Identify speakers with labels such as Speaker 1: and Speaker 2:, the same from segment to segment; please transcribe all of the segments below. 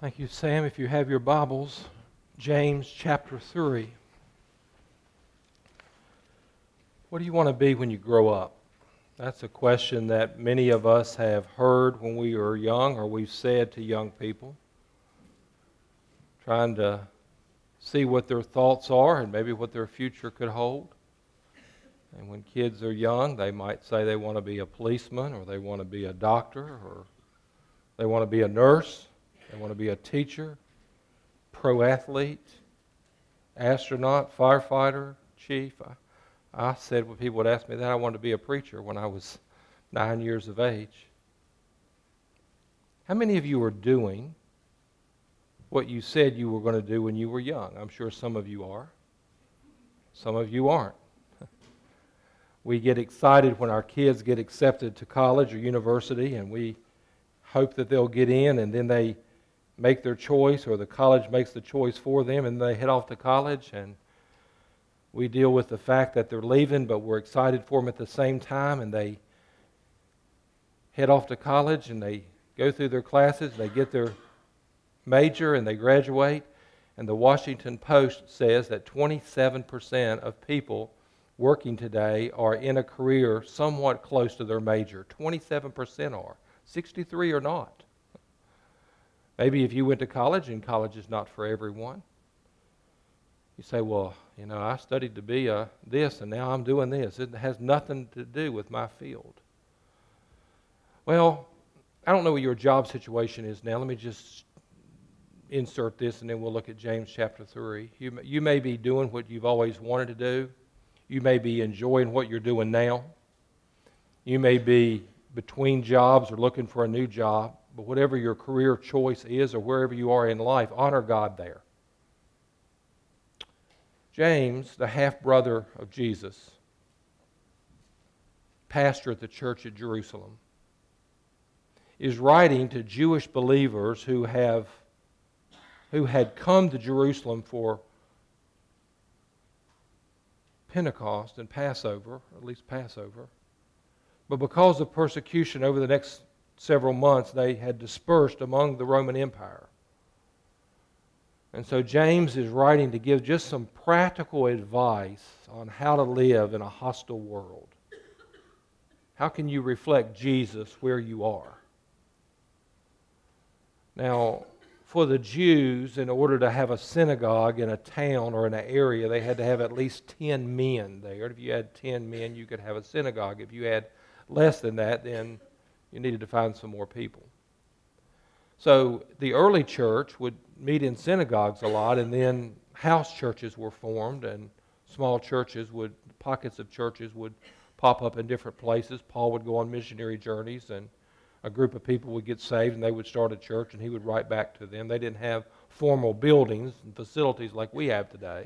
Speaker 1: Thank you, Sam. If you have your Bibles, James chapter 3. What do you want to be when you grow up? That's a question that many of us have heard when we were young, or we've said to young people, trying to see what their thoughts are and maybe what their future could hold. And when kids are young, they might say they want to be a policeman, or they want to be a doctor, or they want to be a nurse. They want to be a teacher, pro athlete, astronaut, firefighter, chief. I said when people would ask me that, I wanted to be a preacher when I was 9 years of age. How many of you are doing what you said you were going to do when you were young? I'm sure some of you are. Some of you aren't. We get excited when our kids get accepted to college or university, and we hope that they'll get in, and then they make their choice, or the college makes the choice for them, and they head off to college, and we deal with the fact that they're leaving, but we're excited for them at the same time, and they head off to college, and they go through their classes, they get their major, and they graduate, and the Washington Post says that 27% of people working today are in a career somewhat close to their major. 27% are. 63 are not. Maybe if you went to college, and college is not for everyone, you say, well, I studied to be this, and now I'm doing this. It has nothing to do with my field. Well, I don't know what your job situation is now. Let me just insert this, and then we'll look at James chapter 3. You may be doing what you've always wanted to do. You may be enjoying what you're doing now. You may be between jobs or looking for a new job. But whatever your career choice is, or wherever you are in life, honor God there. James, the half-brother of Jesus, pastor at the church at Jerusalem, is writing to Jewish believers who had come to Jerusalem for Pentecost and Passover, at least Passover. But because of persecution over the next several months, they had dispersed among the Roman Empire. And so James is writing to give just some practical advice on how to live in a hostile world. How can you reflect Jesus where you are? Now, for the Jews, in order to have a synagogue in a town or in an area, they had to have at least 10 men there. If you had 10 men, you could have a synagogue. If you had less than that, then you needed to find some more people. So the early church would meet in synagogues a lot, and then house churches were formed, and small churches pockets of churches would pop up in different places. Paul would go on missionary journeys, and a group of people would get saved, and they would start a church, and he would write back to them. They didn't have formal buildings and facilities like we have today.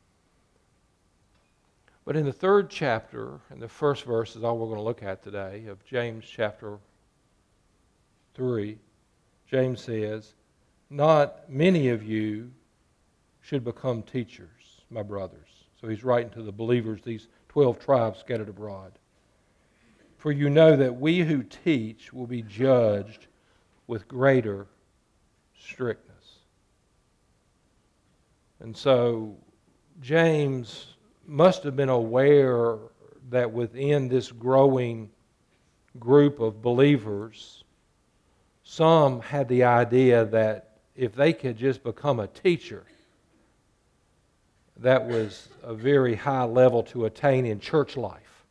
Speaker 1: But in the third chapter, and the first verse is all we're going to look at today, of James chapter 3, James says, "Not many of you should become teachers, my brothers." So he's writing to the believers, these 12 tribes scattered abroad. "For you know that we who teach will be judged with greater strictness." And so James must have been aware that within this growing group of believers, some had the idea that if they could just become a teacher, that was a very high level to attain in church life.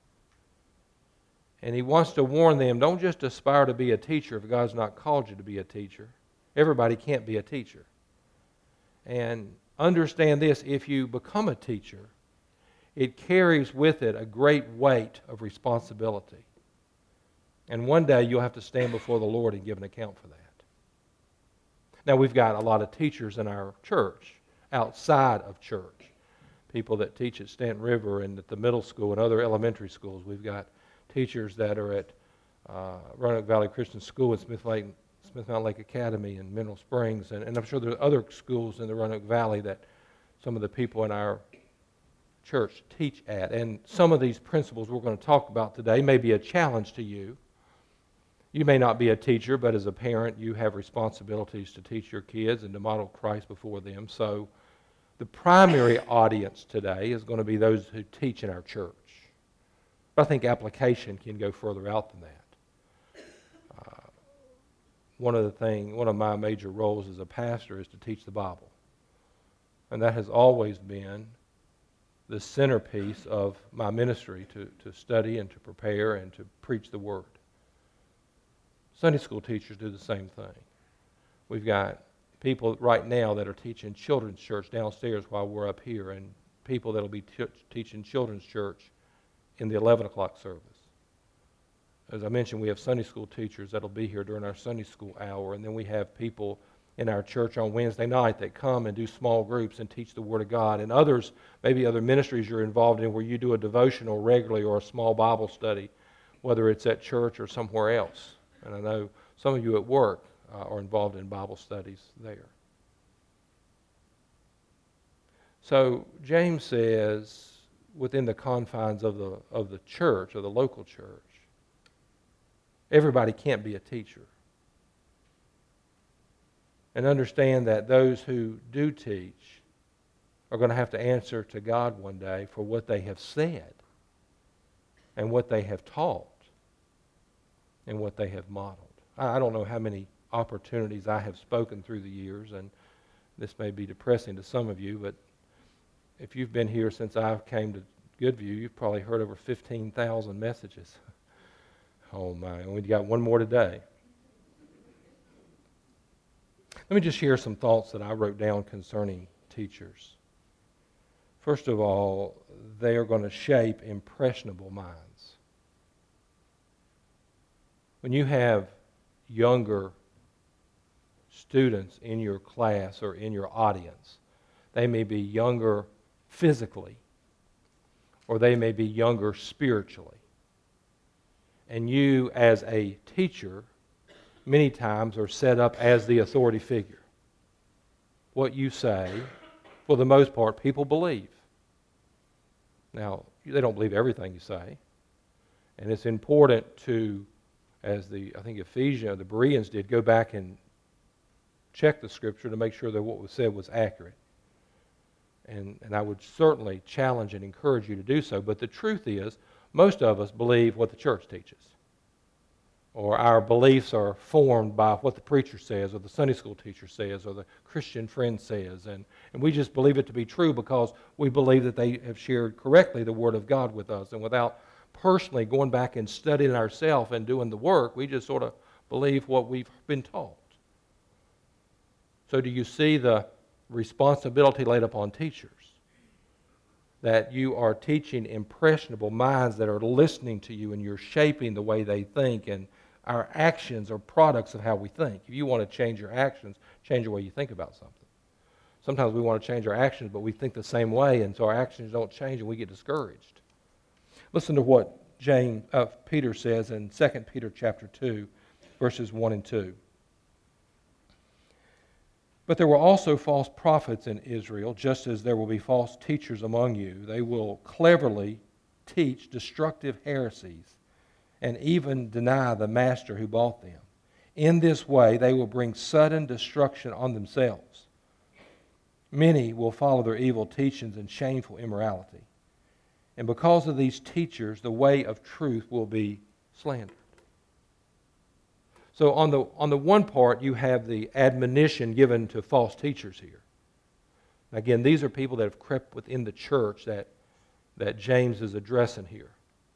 Speaker 1: And he wants to warn them, don't just aspire to be a teacher if God's not called you to be a teacher. Everybody can't be a teacher. And understand this, if you become a teacher, it carries with it a great weight of responsibility. And one day you'll have to stand before the Lord and give an account for that. Now, we've got a lot of teachers in our church, outside of church. People that teach at Stanton River and at the middle school and other elementary schools. We've got teachers that are at Roanoke Valley Christian School and Smith Mountain Lake Academy and Mineral Springs. And I'm sure there are other schools in the Roanoke Valley that some of the people in our church teach at. And some of these principles we're going to talk about today may be a challenge to you. You may not be a teacher, but as a parent, you have responsibilities to teach your kids and to model Christ before them. So the primary audience today is going to be those who teach in our church. But I think application can go further out than that. One of my major roles as a pastor is to teach the Bible. And that has always been the centerpiece of my ministry, to study and to prepare and to preach the Word. Sunday school teachers do the same thing. We've got people right now that are teaching children's church downstairs while we're up here, and people that will be teaching children's church in the 11 o'clock service. As I mentioned, we have Sunday school teachers that will be here during our Sunday school hour, and then we have people in our church on Wednesday night that come and do small groups and teach the Word of God. And others, maybe other ministries you're involved in where you do a devotional regularly or a small Bible study, whether it's at church or somewhere else. And I know some of you at work are involved in Bible studies there. So James says, within the confines of the church, or the local church, everybody can't be a teacher. And understand that those who do teach are going to have to answer to God one day for what they have said and what they have taught and what they have modeled. I don't know how many opportunities I have spoken through the years, and this may be depressing to some of you, but if you've been here since I came to Goodview, you've probably heard over 15,000 messages. Oh my, and we've got one more today. Let me just share some thoughts that I wrote down concerning teachers. First of all, they are going to shape impressionable minds. When you have younger students in your class or in your audience, they may be younger physically, or they may be younger spiritually. And you, as a teacher, many times are set up as the authority figure. What you say, for the most part, people believe. Now, they don't believe everything you say. And it's important to, as the Bereans did, go back and check the Scripture to make sure that what was said was accurate. And I would certainly challenge and encourage you to do so. But the truth is, most of us believe what the church teaches. Or our beliefs are formed by what the preacher says, or the Sunday school teacher says, or the Christian friend says. And we just believe it to be true because we believe that they have shared correctly the Word of God with us. And without personally going back and studying ourselves and doing the work, we just sort of believe what we've been taught. So do you see the responsibility laid upon teachers? That you are teaching impressionable minds that are listening to you, and you're shaping the way they think, and our actions are products of how we think. If you want to change your actions, change the way you think about something. Sometimes we want to change our actions, but we think the same way, and so our actions don't change and we get discouraged. Listen to what Peter says in 2 Peter chapter 2, verses 1 and 2. But there were also false prophets in Israel, just as there will be false teachers among you. They will cleverly teach destructive heresies and even deny the master who bought them. In this way, they will bring sudden destruction on themselves. Many will follow their evil teachings and shameful immorality. And because of these teachers, the way of truth will be slandered. So on the one part, you have the admonition given to false teachers here. Again, these are people that have crept within the church that James is addressing here.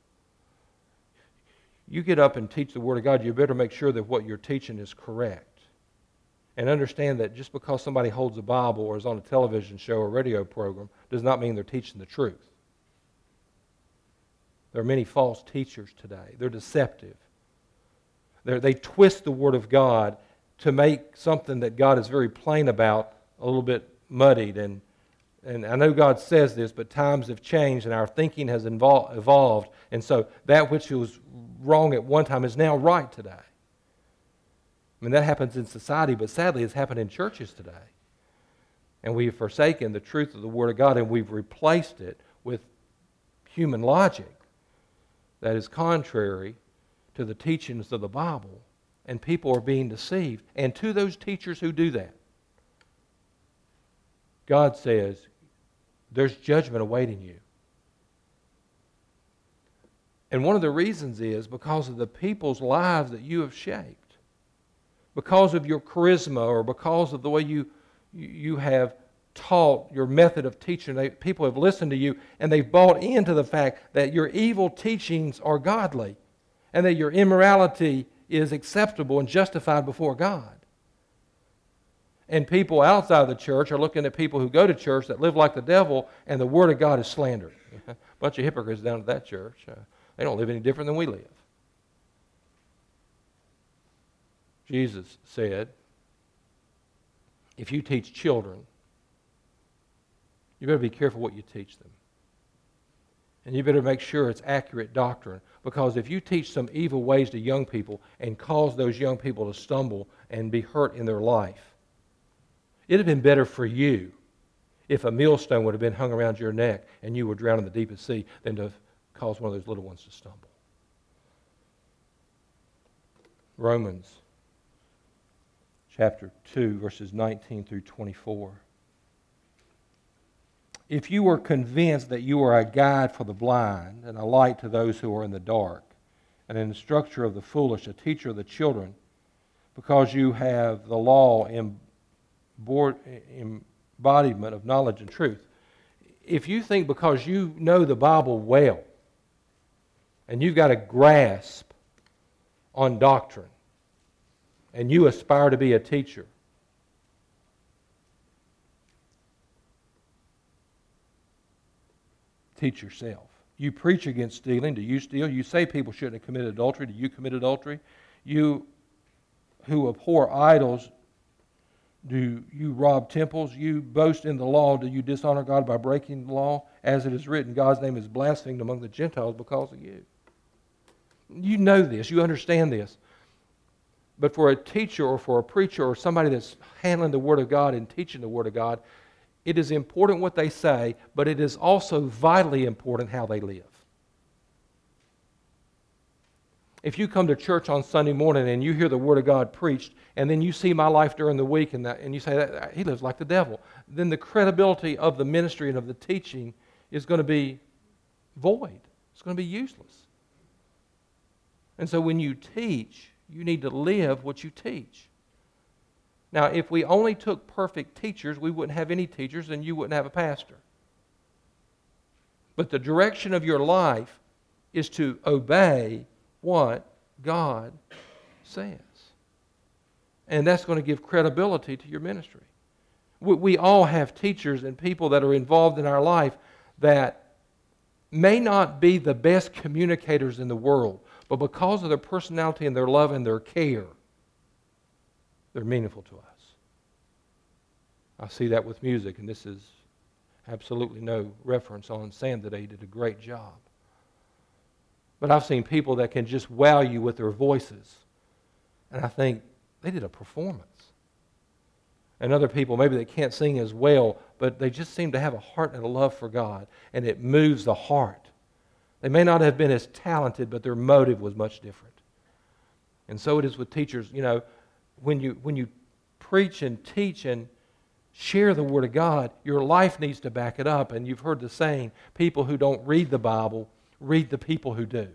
Speaker 1: You get up and teach the Word of God, you better make sure that what you're teaching is correct. And understand that just because somebody holds a Bible or is on a television show or radio program does not mean they're teaching the truth. There are many false teachers today. They're deceptive. They twist the Word of God to make something that God is very plain about a little bit muddied. And I know God says this, but times have changed and our thinking has evolved. And so that which was wrong at one time is now right today. I mean, that happens in society, but sadly it's happened in churches today. And we've forsaken the truth of the Word of God, and we've replaced it with human logic that is contrary to the teachings of the Bible, and people are being deceived. And to those teachers who do that, God says, there's judgment awaiting you. And one of the reasons is because of the people's lives that you have shaped. Because of your charisma, or because of the way you have taught, your method of teaching. People have listened to you, and they've bought into the fact that your evil teachings are godly, and that your immorality is acceptable and justified before God. And people outside of the church are looking at people who go to church that live like the devil, and the Word of God is slandered. A bunch of hypocrites down at that church. They don't live any different than we live. Jesus said, if you teach children, you better be careful what you teach them. And you better make sure it's accurate doctrine. Because if you teach some evil ways to young people and cause those young people to stumble and be hurt in their life, it would have been better for you if a millstone would have been hung around your neck and you were drowned in the deepest sea than to cause one of those little ones to stumble. Romans chapter 2, verses 19 through 24. If you were convinced that you are a guide for the blind and a light to those who are in the dark, and an instructor of the foolish, a teacher of the children, because you have the law embodiment of knowledge and truth. If you think because you know the Bible well, and you've got a grasp on doctrine, and you aspire to be a teacher, teach yourself. You preach against stealing. Do you steal? You say people shouldn't have committed adultery. Do you commit adultery? You who abhor idols, do you rob temples? You boast in the law. Do you dishonor God by breaking the law? As it is written, God's name is blasphemed among the Gentiles because of you. You know this. You understand this. But for a teacher or for a preacher or somebody that's handling the Word of God and teaching the Word of God, it is important what they say, but it is also vitally important how they live. If you come to church on Sunday morning and you hear the Word of God preached, and then you see my life during the week and you say, that he lives like the devil, then the credibility of the ministry and of the teaching is going to be void. It's going to be useless. And so when you teach, you need to live what you teach. Now, if we only took perfect teachers, we wouldn't have any teachers and you wouldn't have a pastor. But the direction of your life is to obey what God says. And that's going to give credibility to your ministry. We all have teachers and people that are involved in our life that may not be the best communicators in the world, but because of their personality and their love and their care, they're meaningful to us. I see that with music, and this is absolutely no reference on Sam today. He did a great job. But I've seen people that can just wow you with their voices, and I think they did a performance. And other people, maybe they can't sing as well, but they just seem to have a heart and a love for God, and it moves the heart. They may not have been as talented, but their motive was much different. And so it is with teachers. You know, when you preach and teach and share the Word of God, your life needs to back it up. And you've heard the saying, people who don't read the Bible read the people who do.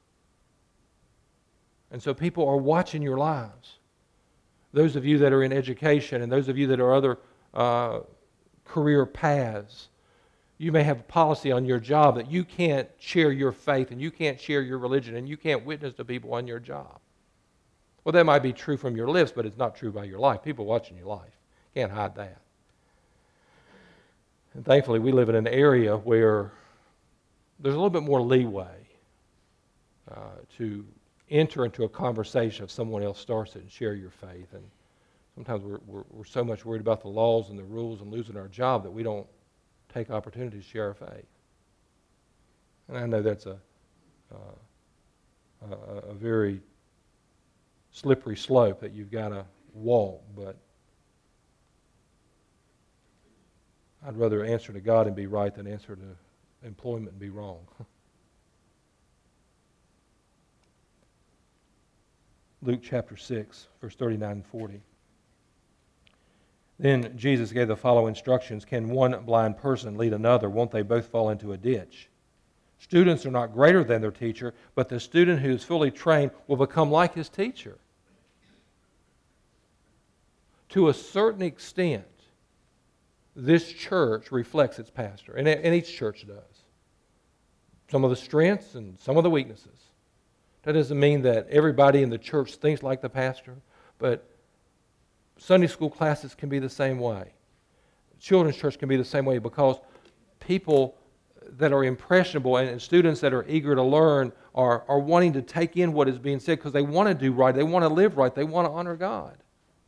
Speaker 1: And so people are watching your lives. Those of you that are in education and those of you that are other career paths, you may have a policy on your job that you can't share your faith and you can't share your religion and you can't witness to people on your job. Well, that might be true from your lips, but it's not true by your life. People watching your life. Can't hide that. And thankfully, we live in an area where there's a little bit more leeway to enter into a conversation if someone else starts it and share your faith. And sometimes we're so much worried about the laws and the rules and losing our job that we don't take opportunities to share our faith. And I know that's a very slippery slope that you've got to walk, but I'd rather answer to God and be right than answer to employment and be wrong. Luke chapter 6, verse 39 and 40. Then Jesus gave the following instructions. Can one blind person lead another? Won't they both fall into a ditch? Students are not greater than their teacher, but the student who is fully trained will become like his teacher. To a certain extent, this church reflects its pastor, and each church does. Some of the strengths and some of the weaknesses. That doesn't mean that everybody in the church thinks like the pastor, but Sunday school classes can be the same way. Children's church can be the same way, because people that are impressionable and students that are eager to learn are wanting to take in what is being said because they want to do right, they want to live right, they want to honor God.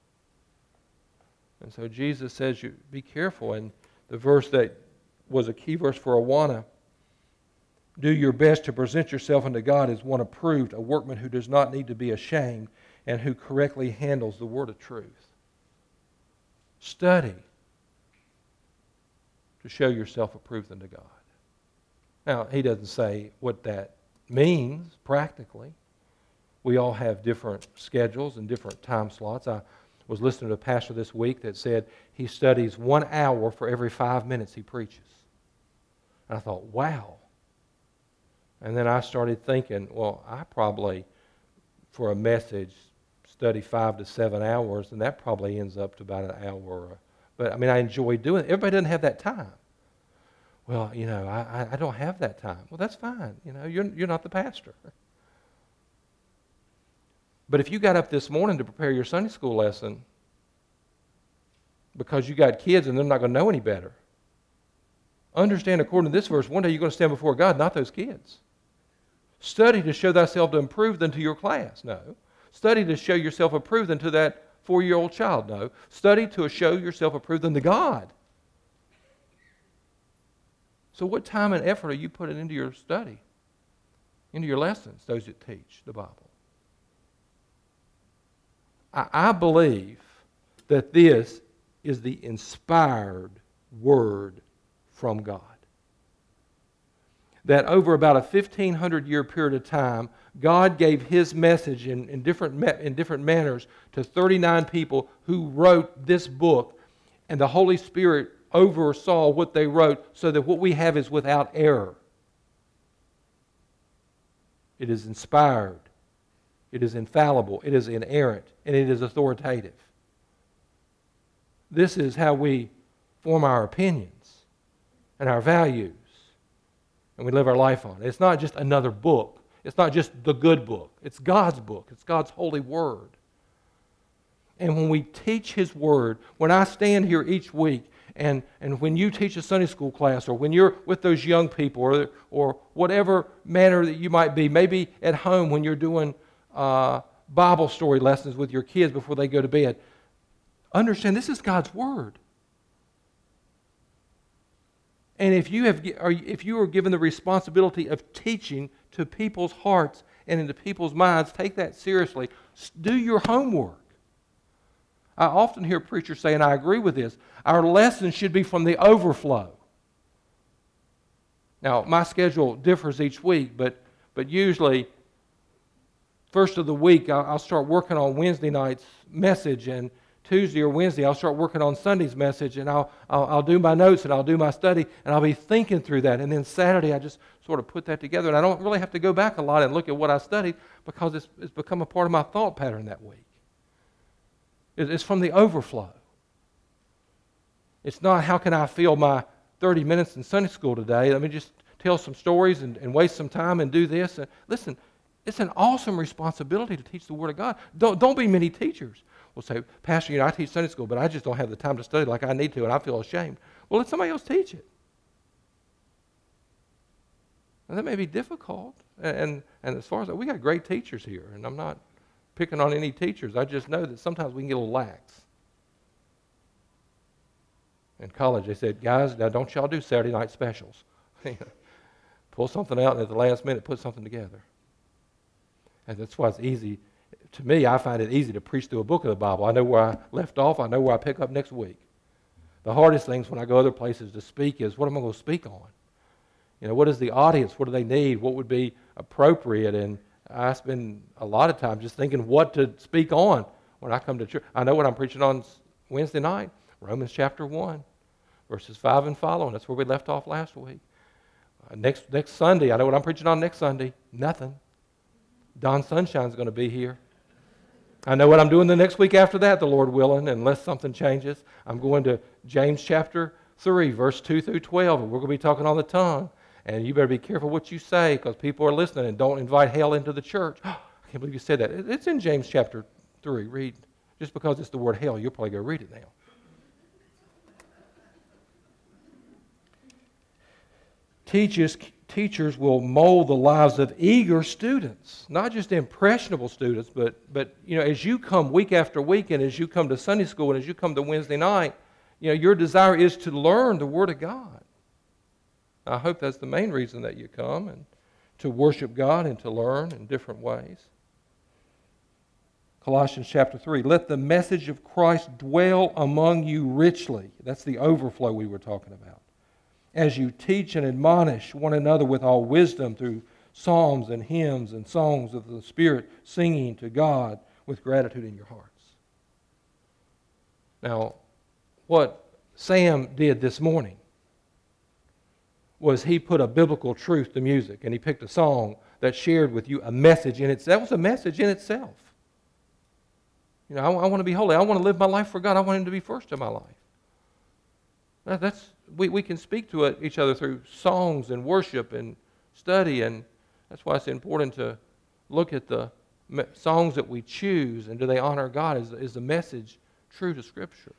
Speaker 1: And so Jesus says, you be careful. And the verse that was a key verse for Awana, do your best to present yourself unto God as one approved, a workman who does not need to be ashamed and who correctly handles the word of truth. Study to show yourself approved unto God. Now, he doesn't say what that means practically. We all have different schedules and different time slots. I was listening to a pastor this week that said he studies 1 hour for every 5 minutes he preaches. And I thought, wow. And then I started thinking, well, I probably, for a message, study 5 to 7 hours, and that probably ends up to about an hour. But, I mean, I enjoy doing it. Everybody doesn't have that time. Well, you know, I don't have that time. Well, that's fine. You know, you're not the pastor. But if you got up this morning to prepare your Sunday school lesson because you got kids and they're not going to know any better, understand, according to this verse, one day you're going to stand before God, not those kids. Study to show thyself to improve unto your class. No. Study to show yourself approved unto that 4-year-old child. No. Study to show yourself approved unto God. So what time and effort are you putting into your study, into your lessons, those that teach the Bible? I believe that this is the inspired word from God. That over about a 1,500-year period of time, God gave His message in different manners to 39 people who wrote this book, and the Holy Spirit oversaw what they wrote so that what we have is without error. It is inspired. It is infallible. It is inerrant. And it is authoritative. This is how we form our opinions and our values. And we live our life on it. It's not just another book. It's not just the good book. It's God's book. It's God's holy word. And when we teach His word, when I stand here each week, and when you teach a Sunday school class, or when you're with those young people, or whatever manner that you might be, maybe at home when you're doing Bible story lessons with your kids before they go to bed, understand this is God's word. And if you are given the responsibility of teaching to people's hearts and into people's minds, take that seriously. Do your homework. I often hear preachers say, and I agree with this, our lessons should be from the overflow. Now, my schedule differs each week, but usually, first of the week, I'll start working on Wednesday night's message, and Tuesday or Wednesday, I'll start working on Sunday's message, and I'll do my notes, and I'll do my study, and I'll be thinking through that. And then Saturday, I just sort of put that together, and I don't really have to go back a lot and look at what I studied because it's become a part of my thought pattern that week. It's from the overflow. It's not, how can I fill my 30 minutes in Sunday school today? Let me just tell some stories and waste some time and do this. And listen, it's an awesome responsibility to teach the Word of God. Don't be many teachers. We'll say, Pastor, I teach Sunday school, but I just don't have the time to study like I need to, and I feel ashamed. Well, let somebody else teach it. And that may be difficult. And as far as we got great teachers here, and I'm not picking on any teachers. I just know that sometimes we can get a little lax. In college, they said, guys, now don't y'all do Saturday night specials. Pull something out and at the last minute put something together. And that's why it's easy. To me, I find it easy to preach through a book of the Bible. I know where I left off. I know where I pick up next week. The hardest things when I go other places to speak is, what am I going to speak on? What is the audience? What do they need? What would be appropriate? And I spend a lot of time just thinking what to speak on when I come to church. I know what I'm preaching on Wednesday night, Romans chapter 1, verses 5 and following. That's where we left off last week. Next Sunday, I know what I'm preaching on next Sunday. Nothing. Don Sunshine's going to be here. I know what I'm doing the next week after that, the Lord willing, unless something changes. I'm going to James chapter 3, verse 2 through 12, and we're going to be talking on the tongue. And you better be careful what you say, because people are listening, and don't invite hell into the church. I can't believe you said that. It's in James chapter 3. Read. Just because it's the word hell, you'll probably go read it now. Teachers will mold the lives of eager students, not just impressionable students, but as you come week after week, and as you come to Sunday school, and as you come to Wednesday night, your desire is to learn the Word of God. I hope that's the main reason that you come, and to worship God and to learn in different ways. Colossians chapter 3, let the message of Christ dwell among you richly. That's the overflow we were talking about. As you teach and admonish one another with all wisdom through psalms and hymns and songs of the Spirit, singing to God with gratitude in your hearts. Now, what Sam did this morning was he put a biblical truth to music, and he picked a song that shared with you a message in itself. That was a message in itself. I want to be holy. I want to live my life for God. I want Him to be first in my life. We can speak to each other through songs and worship and study, and that's why it's important to look at the songs that we choose, and do they honor God? Is the message true to Scripture?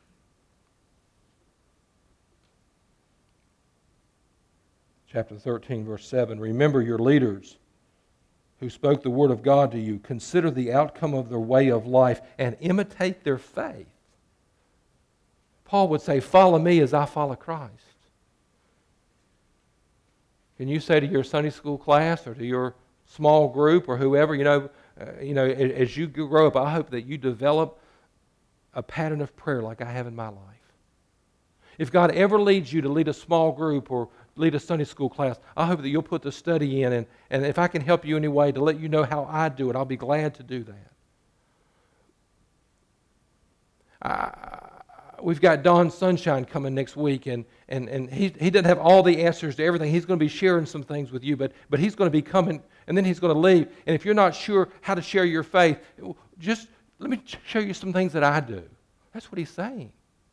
Speaker 1: Chapter 13, verse 7, remember your leaders who spoke the word of God to you. Consider the outcome of their way of life and imitate their faith. Paul would say, follow me as I follow Christ. Can you say to your Sunday school class or to your small group or whoever, as you grow up, I hope that you develop a pattern of prayer like I have in my life. If God ever leads you to lead a small group or lead a Sunday school class, I hope that you'll put the study in, and if I can help you anyway to let you know how I do it, I'll be glad to do that. We've got Don Sunshine coming next week, and he doesn't have all the answers to everything. He's going to be sharing some things with you, but he's going to be coming, and then he's going to leave. And if you're not sure how to share your faith, just let me show you some things that I do. That's what he's saying.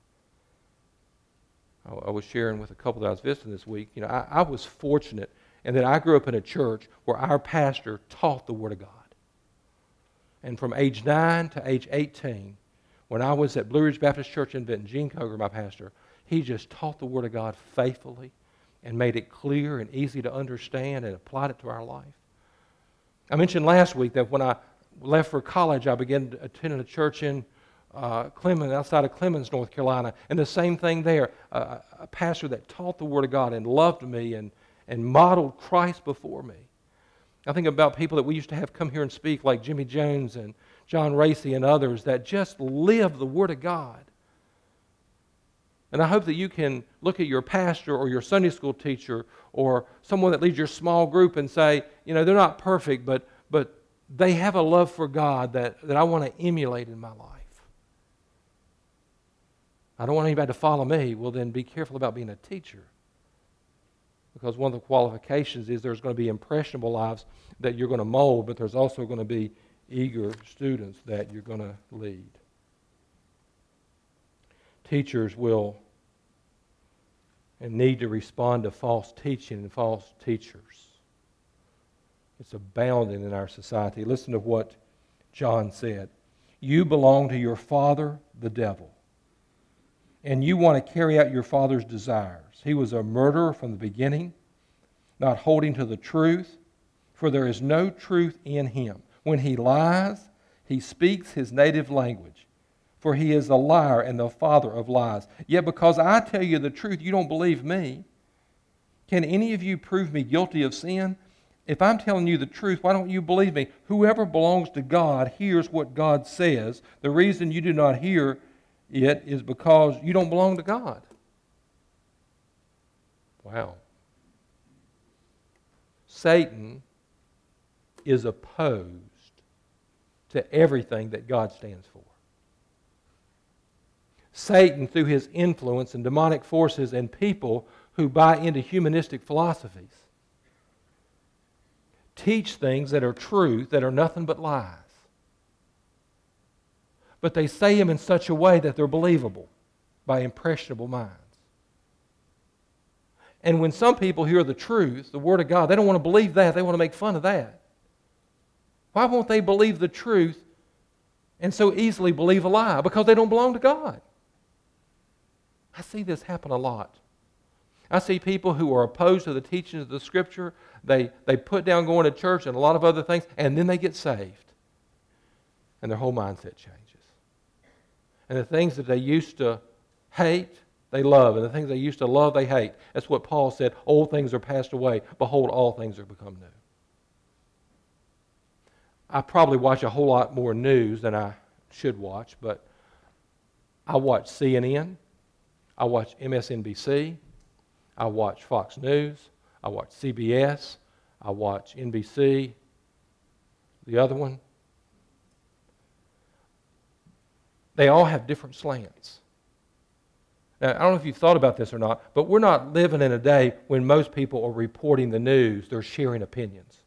Speaker 1: I was sharing with a couple that I was visiting this week. I was fortunate in that I grew up in a church where our pastor taught the Word of God. And from age 9 to age 18, when I was at Blue Ridge Baptist Church in Benton, Gene Coger, my pastor, he just taught the Word of God faithfully and made it clear and easy to understand and applied it to our life. I mentioned last week that when I left for college, I began attending a church in Clemens, outside of Clemens, North Carolina, and the same thing there. A pastor that taught the Word of God and loved me and modeled Christ before me. I think about people that we used to have come here and speak, like Jimmy Jones and John Racy and others, that just live the Word of God. And I hope that you can look at your pastor or your Sunday school teacher or someone that leads your small group and say, they're not perfect, but they have a love for God that I want to emulate in my life. I don't want anybody to follow me. Well, then be careful about being a teacher. Because one of the qualifications is there's going to be impressionable lives that you're going to mold, but there's also going to be eager students that you're going to lead. Teachers will and need to respond to false teaching and false teachers. It's abounding in our society. Listen to what John said. You belong to your father, the devil, and you want to carry out your father's desires. He was a murderer from the beginning, not holding to the truth, for there is no truth in him. When he lies, he speaks his native language, for he is a liar and the father of lies. Yet because I tell you the truth, you don't believe me. Can any of you prove me guilty of sin? If I'm telling you the truth, why don't you believe me? Whoever belongs to God hears what God says. The reason you do not hear it is because you don't belong to God. Wow. Satan is opposed to everything that God stands for. Satan, through his influence and demonic forces and people who buy into humanistic philosophies, teach things that are truth that are nothing but lies. But they say them in such a way that they're believable by impressionable minds. And when some people hear the truth, the Word of God, they don't want to believe that. They want to make fun of that. Why won't they believe the truth and so easily believe a lie? Because they don't belong to God. I see this happen a lot. I see people who are opposed to the teachings of the Scripture. They put down going to church and a lot of other things, and then they get saved. And their whole mindset changes. And the things that they used to hate, they love. And the things they used to love, they hate. That's what Paul said. Old things are passed away. Behold, all things are become new. I probably watch a whole lot more news than I should watch, but I watch CNN. I watch MSNBC. I watch Fox News. I watch CBS. I watch NBC. The other one. They all have different slants. Now, I don't know if you've thought about this or not, but we're not living in a day when most people are reporting the news. They're sharing opinions.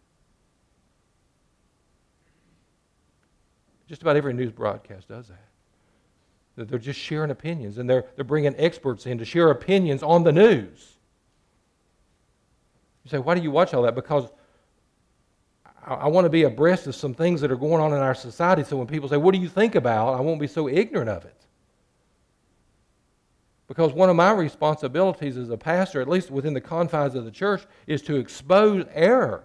Speaker 1: Just about every news broadcast does that. They're just sharing opinions, and they're bringing experts in to share opinions on the news. You say, why do you watch all that? Because I want to be abreast of some things that are going on in our society, so when people say, what do you think about? I won't be so ignorant of it. Because one of my responsibilities as a pastor, at least within the confines of the church, is to expose error.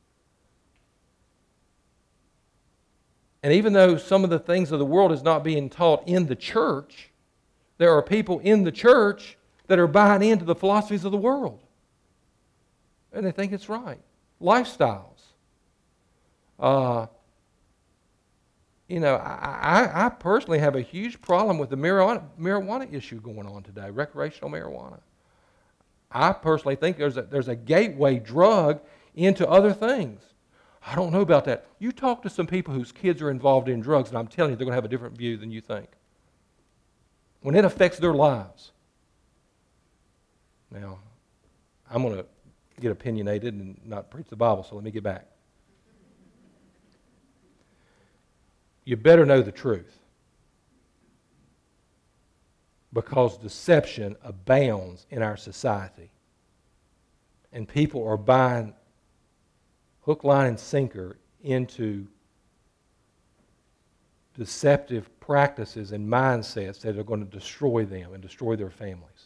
Speaker 1: And even though some of the things of the world is not being taught in the church, there are people in the church that are buying into the philosophies of the world. And they think it's right. Lifestyles. I personally have a huge problem with the marijuana issue going on today, recreational marijuana. I personally think there's a gateway drug into other things. I don't know about that. You talk to some people whose kids are involved in drugs, and I'm telling you, they're going to have a different view than you think. When it affects their lives. Now, I'm going to get opinionated and not preach the Bible, so let me get back. You better know the truth. Because deception abounds in our society. And people are buying hook, line, and sinker into deceptive practices and mindsets that are going to destroy them and destroy their families.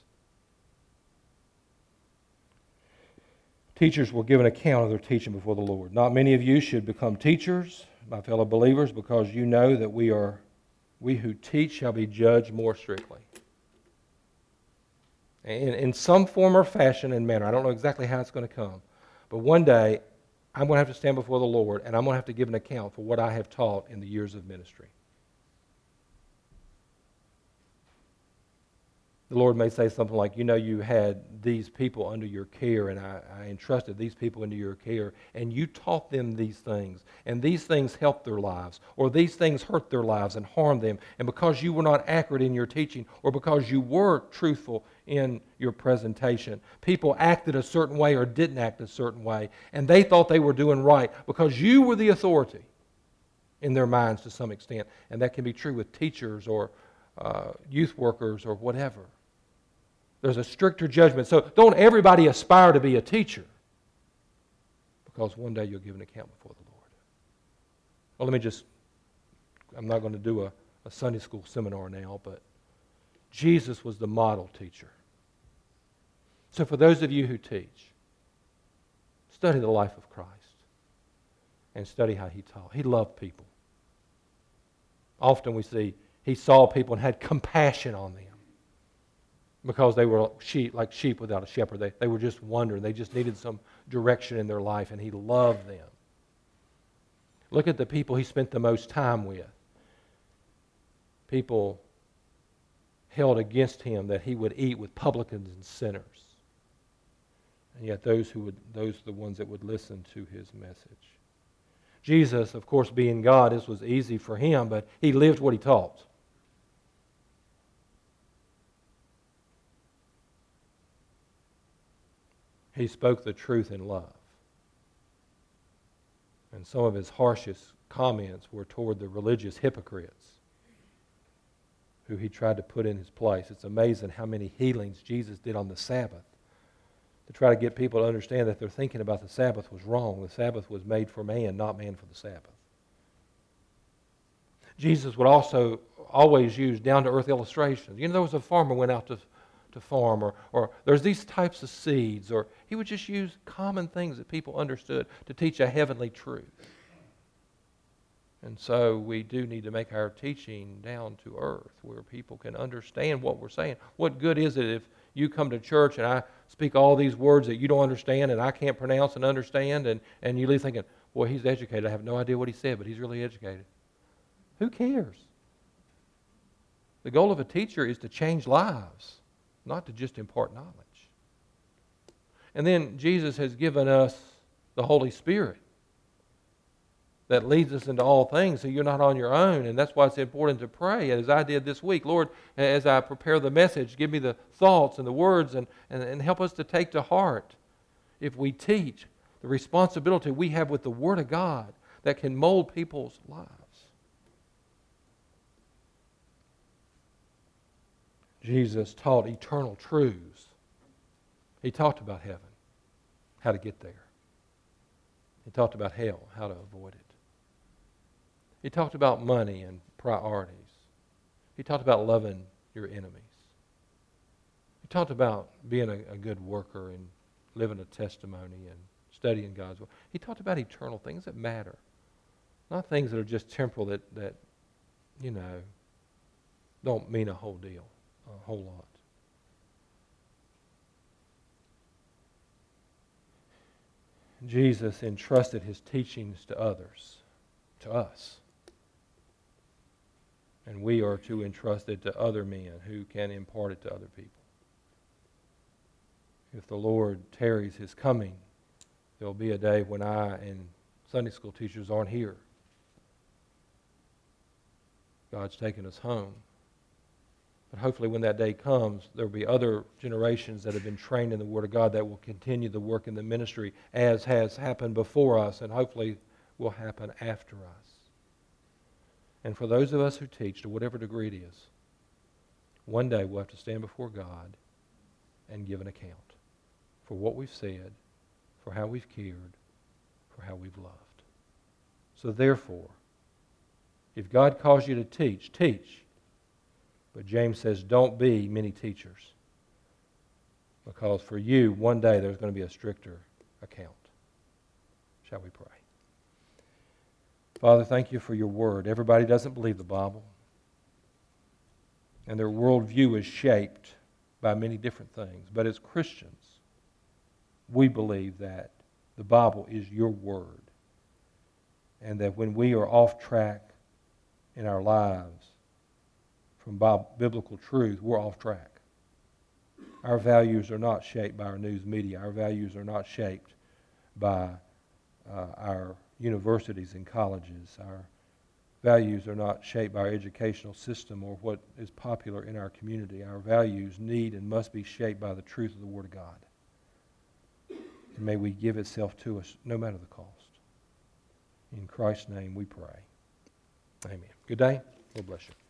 Speaker 1: Teachers will give an account of their teaching before the Lord. Not many of you should become teachers, my fellow believers, because you know that we who teach shall be judged more strictly. In some form or fashion and manner. I don't know exactly how it's going to come. But one day, I'm going to have to stand before the Lord, and I'm going to have to give an account for what I have taught in the years of ministry. The Lord may say something like, you had these people under your care, and I entrusted these people into your care, and you taught them these things, and these things helped their lives, or these things hurt their lives and harmed them, and because you were not accurate in your teaching, or because you were truthful in your presentation, people acted a certain way or didn't act a certain way, and they thought they were doing right because you were the authority in their minds to some extent, and that can be true with teachers or youth workers or whatever. There's a stricter judgment. So don't everybody aspire to be a teacher, because one day you'll give an account before the Lord. Well, I'm not going to do a Sunday school seminar now, but Jesus was the model teacher. So for those of you who teach, study the life of Christ and study how he taught. He loved people. Often we see he saw people and had compassion on them because they were like sheep without a shepherd. They were just wandering. They just needed some direction in their life, and he loved them. Look at the people he spent the most time with. People held against him that he would eat with publicans and sinners. And yet those are the ones that would listen to his message. Jesus, of course, being God, this was easy for him, but he lived what he taught. He spoke the truth in love. And some of his harshest comments were toward the religious hypocrites who he tried to put in his place. It's amazing how many healings Jesus did on the Sabbath to try to get people to understand that their thinking about the Sabbath was wrong. The Sabbath was made for man, not man for the Sabbath. Jesus would also always use down-to-earth illustrations. You know, there was a farmer went out to farm, or there's these types of seeds, or he would just use common things that people understood to teach a heavenly truth. And so we do need to make our teaching down to earth where people can understand what we're saying. What good is it if you come to church and I speak all these words that you don't understand and I can't pronounce and understand, and you leave thinking, boy, he's educated. I have no idea what he said, but he's really educated. Who cares? The goal of a teacher is to change lives, not to just impart knowledge. And then Jesus has given us the Holy Spirit that leads us into all things, so you're not on your own. And that's why it's important to pray, as I did this week. Lord, as I prepare the message, give me the thoughts and the words and help us to take to heart, if we teach, the responsibility we have with the Word of God that can mold people's lives. Jesus taught eternal truths. He talked about heaven, how to get there. He talked about hell, how to avoid it. He talked about money and priorities. He talked about loving your enemies. He talked about being a good worker and living a testimony and studying God's Word. He talked about eternal things that matter, not things that are just temporal that you know, don't mean a whole deal, a whole lot. Jesus entrusted his teachings to others, to us. And we are to entrust it to other men who can impart it to other people. If the Lord tarries his coming, there will be a day when I and Sunday school teachers aren't here. God's taken us home. But hopefully when that day comes, there will be other generations that have been trained in the Word of God that will continue the work in the ministry as has happened before us and hopefully will happen after us. And for those of us who teach, to whatever degree it is, one day we'll have to stand before God and give an account for what we've said, for how we've cared, for how we've loved. So therefore, if God calls you to teach, teach. But James says, don't be many teachers. Because for you, one day there's going to be a stricter account. Shall we pray? Father, thank you for your word. Everybody doesn't believe the Bible. And their worldview is shaped by many different things. But as Christians, we believe that the Bible is your word. And that when we are off track in our lives from biblical truth, we're off track. Our values are not shaped by our news media. Our values are not shaped by our universities and colleges. Our values are not shaped by our educational system or what is popular in our community. Our values need and must be shaped by the truth of the Word of God. And may we give itself to us no matter the cost. In Christ's name we pray. Amen. Good day. Lord bless you.